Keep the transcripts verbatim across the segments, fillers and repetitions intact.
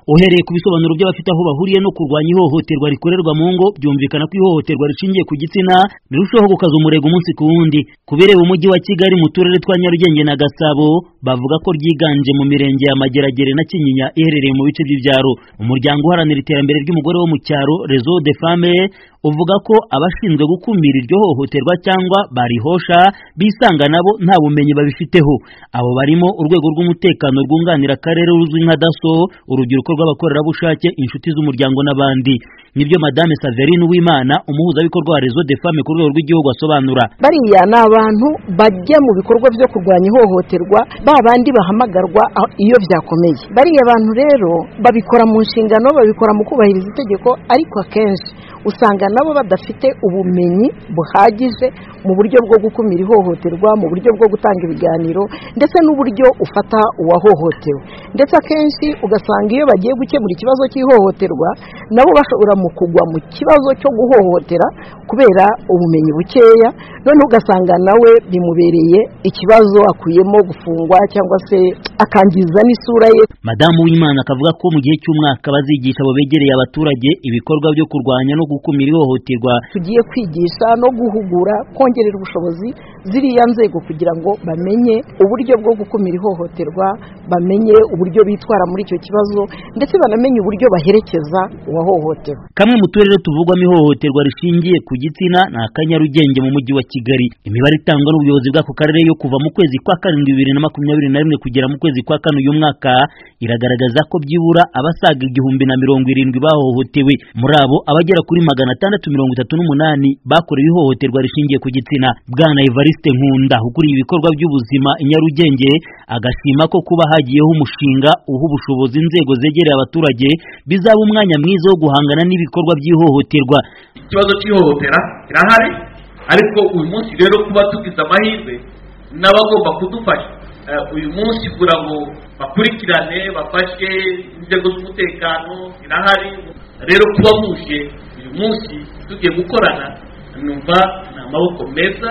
Uhereye ku bisobanuro by'abafite aho bahuriye no kurwanya ihohoterwa rikorerwa mu ngo, byumvikana ko ihohoterwa rishingiye ku gitsina rirushaho gukaza umurego umunsi ku wundi. Kubireba umujyi wa Kigali mu turere twa Nyarugenge na Gasabo bavuga ko ryiganje mu mirenge ya Mageragere na Kinyinya iherereye mu bice by'ibyaro. Umuryango uharanira iterambere ry'umugore wo mu cyaro Réseau des Femmes uvuga ko abashinzwe gukumira iryo hohoterwa cyangwa barihosha bisanga nabo nta bumenyi babifiteho. Abo barimo urwego rw'umutekano rwunganira akarere ruzwi nka Daso, urubyiruko rw'abakorerabushake, inshuti z'umuryango n'abandi. Nibyo Madame Saverine Uwimana, umuhuzabikorwa wa Réseau des Femmes ku rwego rw'igihugu asobanura. Bariya ni abantu bajya mu bikorwa byo kurwanya ihohoterwa, ba bandi bahamagarwa iyo byakomeye. Bariya abantu rero babikora mu nshingano, babikora mu kubahiriza itegeko, ariko akenshi usanga nabo badafite ubumenyi buhagije mu buryo bwo gukumira ihohoterwa, mu buryo bwo gutanga ibiganiro ndetse n'uburyo ufata uwahohotewe. Ndetse akenshi ugasanga iyo bagiye gukemura ikibazo cy'ihohoterwa nabo bashobora mu kugwa mu kibazo cyo guhohotera kubera ubumenyi bukeya, none ugasanga nawe bimubereye ikibazo, akuyemo gufungwa cyangwa se akangiza n'isura ye. Madamu Uwimana akavuga ko mu gihe cy'umwaka bazigisha abo begereye abaturage ibikorwa byo kurwanya no gukumira ihohoterwa. Tugiye kwigisha no guhugura, kongerera ubushobozi ziriya nzego kugira ngo bamenye uburyo bwo gukumira ihohoterwa, bamenye uburyo bitwara muri icyo kibazo ndetse banamenye uburyo baherekeza uwahohotewe. Kamwe mu turere tuvugwamo ihohoterwa rishingiye ku gitsina ni Akanyarugenge mu mujyi wa Kigali. Imibare itangwa n'ubuyobozi bw'ako karere yo kuva mu kwezi kwa karindwi bibiri na makumyabiri na rimwe kugera mu kwezi kwa kane uyu mwaka iragaragaza ko byibura abasaga igihumbi na mirongo irindwi bahohotewe. Muri abo abagera kuri magana atandatu mirongo itatu n'umunani bakorewe ihohoterwa rishingiye ku gitsina. Bwana Evariste Nkunda ukuriye ibikorwa by'ubuzima i Nyarugenge agashima ko kuba hagiyeho umushinga uha ubushobozi inzego zegereye abaturage bizaba umwanya mwiza wo guhangana n'ibikorwa by'ihohoterwa. Ikibazo cy'ihohotera kirahari, ariko uyu munsi rero kuba tugize amahirwe n'abagomba kudufasha uyu munsi kugira ngo bakurikirane bafashe inzego z'umutekano irahari. Rero kuba muje uyu munsi tugiye gukorana numva ni amaboko meza.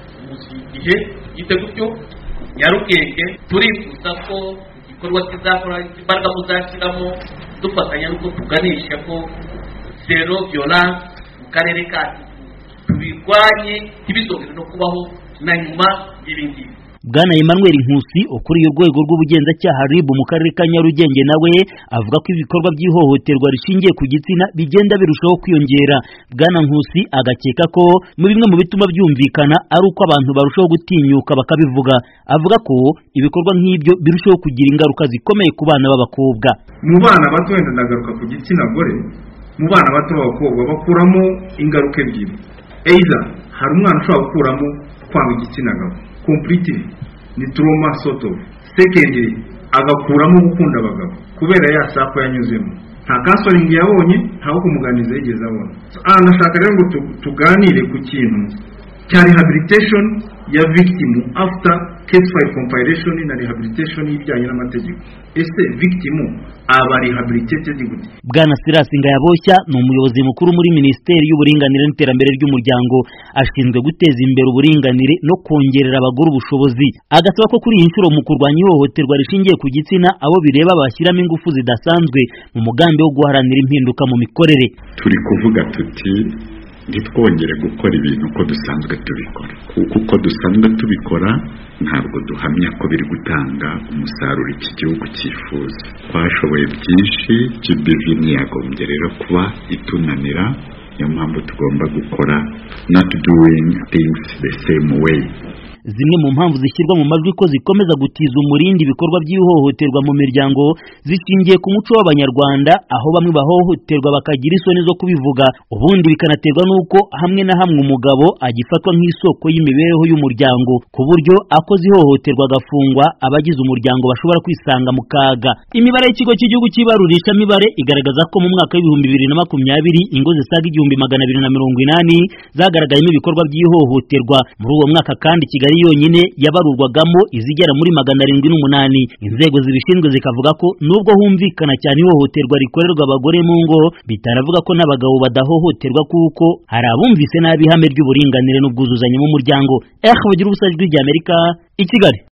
Mu gihe gite gutyo Nyarugenge turifuza ko igikorwa kizakora imbaraga muzashyiramo dufatanya nuko tuganisha ko zero violence mu karere kacu, tubirwanye ntibizongere no kubaho na nyuma y'ibindi. Bwana Emmanuel Nkusi ukuriye urwego rw'ubugenzacyaha R I B mu karere ka Nyarugenge nawe avuga ko ibikorwa by'ihohoterwa rishingiye ku gitsina bigenda birushaho kwiyongera. Bwana Nkusi agakeka ko mu bimwe mu bituma byumvikana ari uko abantu barushaho gutinyuka bakabivuga. Avuga ko ibikorwa nk'ibyo birushaho kugira ingaruka zikomeye ku bana b'abakobwa. Mu bana bato wenda ndagaruka ku gitsina gore, mu bana bato b'abakobwa bakuramo ingaruka ebyiri. Either hari umwana ushobora gukuramo kwanga igitsina gabo completely, ni trauma sort of. Secondly, agakuramo gukunda abagabo kubera ya sako yanyuzemo, nta counseling yabonye, ntaho kumuganiza yigeze abona. Ah, ndashaka rero ngo tuganire ku kintu cya rehabilitation ya victim after case file compilation na rehabilitation y'ibijyanye n'amategeko. Ese victim aba rehabilitated gute? Bwana Silas Ngayaboshya ni umuyobozi mukuru muri Minisiteri y'Uburinganire n'Iterambere ry'Umuryango, ashinzwe guteza imbere uburinganire no kongerera abagore ubushobozi. Agasaba ko kuri iyi nshuro mu kurwanya ihohoterwa rishingiye ku gitsina abo bireba bashyiramo ingufu zidasanzwe mu mugambi wo guharanira impinduka mu mikorere. Turi kuvuga tuti ntitwongere gukora ibintu uko dusanzwe tubikora, kuko dusanzwe tubikora ntabwo duhamya ko biri gutanga umusaruro iki gihugu cyifuza. Twashoboye byinshi, G B V ntiyagombye rero kuba itunanira. Niyo mpamvu tugomba gukora not doing things the same way. Zimwe mu mpamvu zishyirwa mu majwi ko zikomeza gutiza umurindi ibikorwa by'ihohoterwa mu miryango zishingiye ku muco w'Abanyarwanda, aho bamwe bahohoterwa bakagira isoni zo kubivuga, ubundi bikanaterwa n'uko hamwe na hamwe umugabo agifatwa nk'isoko y'imibereho y'umuryango, ku buryo akoze ihohoterwa agafungwa abagize umuryango bashobora kwisanga mu kaga. Imibare y'ikigo cy'igihugu cy'ibarurisha mibare igaragaza ko mu mwaka w'ibihumbi bibiri na makumyabiri ingo zisaga igihumbi magana abiri na mirongo inani zagaragayemo ibikorwa by'ihohoterwa. Muri uwo mwaka kandi Kigali yonyine yabarurwagamo izigera muri magana arindwi n'umunani. Inzego zibishinzwe zikavuga ko nubwo humvikana cyane ihohoterwa rikorerwa abagore mu ngo, bitaravuga ko n'abagabo badahohoterwa, kuko hari abumvise nabi ihame ry'uburinganire n'ubwuzuzanye mu muryango. Eh, bagira ubusajwi ry'Amerika i Kigali.